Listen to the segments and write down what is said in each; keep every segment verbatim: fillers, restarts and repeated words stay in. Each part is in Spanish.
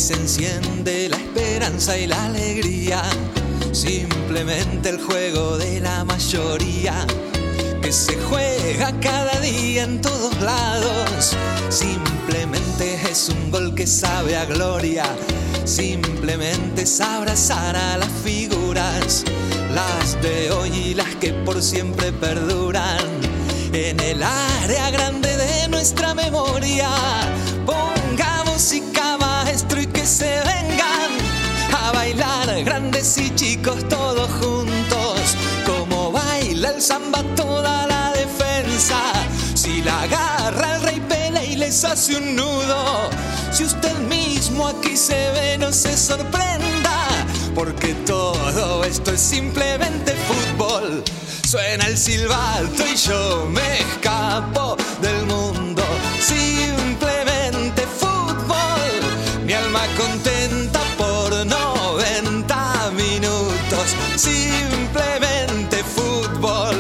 se enciende la esperanza y la alegría. Simplemente el juego de la mayoría, que se juega cada día en todos lados. Simplemente es un gol que sabe a gloria. Simplemente es abrazar a las figuras, las de hoy y las que por siempre perduran en el área grande de nuestra memoria. Ponga música, maestro, y que se vengan a bailar grandes y chicos todos juntos, como baila el samba toda la defensa. Si la agarra el Rey Pelé y les hace un nudo, si usted mismo aquí se ve, no se sorprenda, porque todo esto es simplemente fútbol. Suena el silbato y yo me escapo del mundo. Simplemente fútbol, mi alma contenta por noventa minutos. Simplemente fútbol.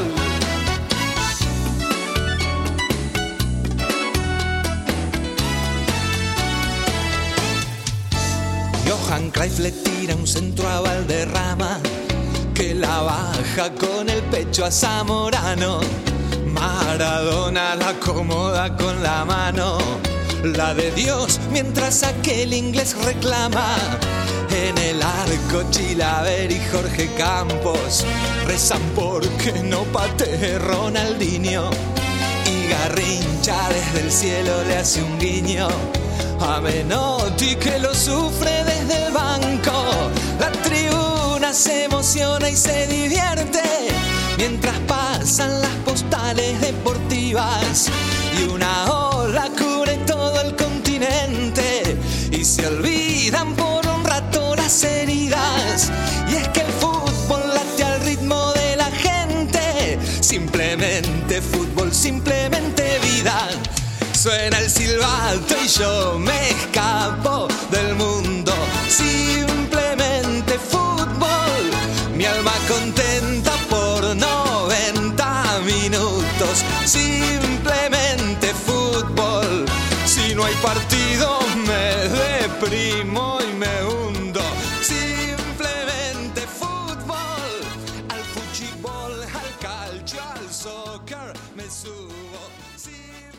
Johan Cruyff le tira un centro a Valderrama, que la baja con el pecho a Zamorano. Maradona la acomoda con la mano, la de Dios, mientras aquel inglés reclama. En el arco Chilaver y Jorge Campos rezan porque no patee Ronaldinho, y Garrincha desde el cielo le hace un guiño a Menotti, que lo sufre desde el banco. La tribuna se emociona y se divierte mientras pasan las postales deportivas, y una ola cubre todo el continente y se olvidan por un rato las heridas. Y es que el fútbol late al ritmo de la gente. Simplemente fútbol, simplemente vida. Suena el silbato y yo me escapo del mundo. Simplemente fútbol, mi alma contenta por noventa minutos. Simplemente fútbol, si no hay partido me deprimo y me hundo. Simplemente fútbol, al fútbol, al calcio, al soccer me subo.